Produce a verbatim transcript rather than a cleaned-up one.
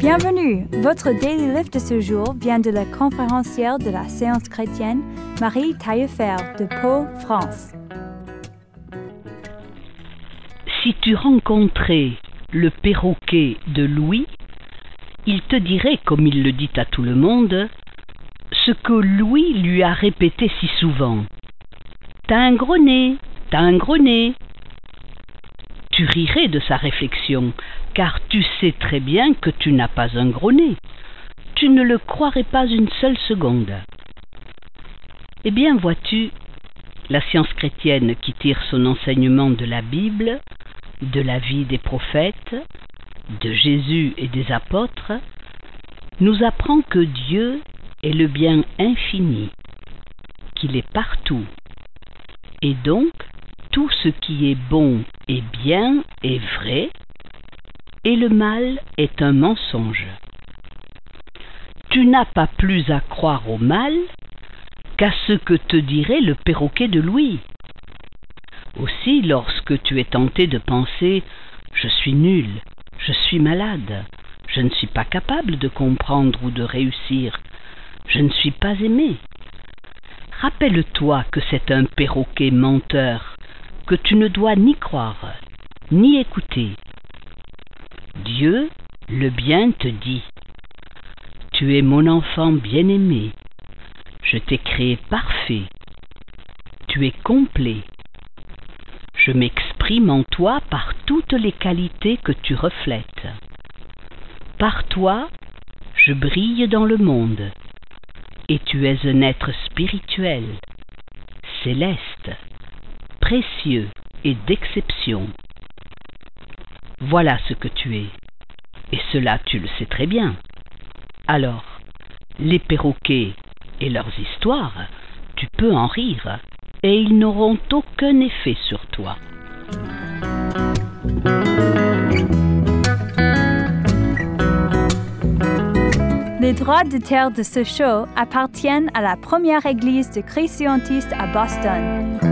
Bienvenue! Votre Daily Lift de ce jour vient de la conférencière de la Séance chrétienne, Marie Taillefer de Pau, France. Si tu rencontrais le perroquet de Louis, il te dirait, comme il le dit à tout le monde, ce que Louis lui a répété si souvent. « T'as un gros nez, t'as un gros nez !» Tu rirais de sa réflexion, car tu sais très bien que tu n'as pas un gros nez. Tu ne le croirais pas une seule seconde. Eh bien, vois-tu, la science chrétienne qui tire son enseignement de la Bible, de la vie des prophètes, de Jésus et des apôtres, nous apprend que Dieu est le bien infini, qu'il est partout, et donc tout ce qui est bon et bien est vrai, et le mal est un mensonge. Tu n'as pas plus à croire au mal qu'à ce que te dirait le perroquet de Louis. Aussi, lorsque tu es tenté de penser « je suis nul, je suis malade, je ne suis pas capable de comprendre ou de réussir, je ne suis pas aimé », rappelle-toi que c'est un perroquet menteur, que tu ne dois ni croire, ni écouter. Dieu, le bien, te dit « Tu es mon enfant bien-aimé, je t'ai créé parfait, tu es complet. Je m'exprime en toi par toutes les qualités que tu reflètes. Par toi, je brille dans le monde, et tu es un être spirituel, céleste, précieux et d'exception. Voilà ce que tu es, et cela tu le sais très bien. Alors, les perroquets et leurs histoires, tu peux en rire, et ils n'auront aucun effet sur toi. Les droits de terre de ce show appartiennent à la première église de Christiantistes à Boston.